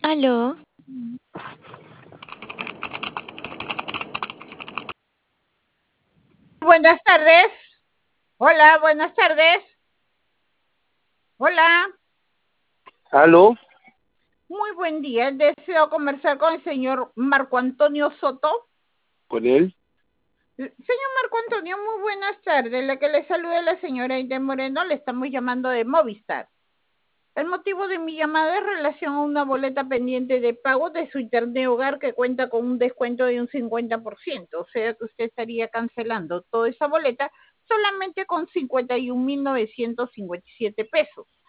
Aló, Buenas tardes. Hola, buenas tardes. Hola, ¿Aló? muy buen día. Deseo conversar con el señor Marco Antonio Soto. ¿Con él? Señor Marco Antonio, muy buenas tardes. La que le saluda la señora Aide Moreno, le estamos llamando de Movistar. El motivo de mi llamada es relación a una boleta pendiente de pago de su internet hogar que cuenta con un descuento de un 50%, o sea que usted estaría cancelando toda esa boleta solamente con 51.957 pesos.